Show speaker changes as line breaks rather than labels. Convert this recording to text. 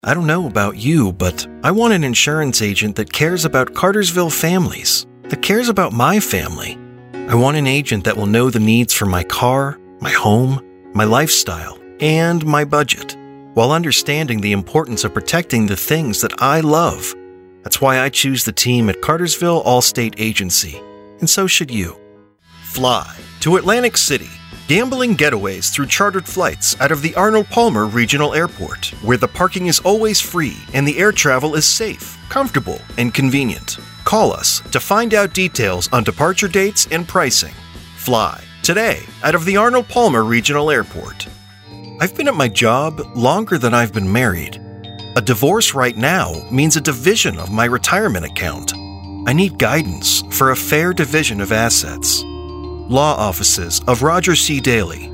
I don't know about you, but I want an insurance agent that cares about Cartersville families, that cares about my family. I want an agent that will know the needs for my car, my home, my lifestyle, and my budget, while understanding the importance of protecting the things that I love. That's why I choose the team at Cartersville Allstate Agency, and so should you. Fly to Atlantic City. Gambling getaways through chartered flights out of the Arnold Palmer Regional Airport, where the parking is always free and the air travel is safe, comfortable, and convenient. Call us to find out details on departure dates and pricing. Fly today out of the Arnold Palmer Regional Airport. I've been at my job longer than I've been married. A divorce right now means a division of my retirement account. I need guidance for a fair division of assets. Law offices of Roger C. Daly,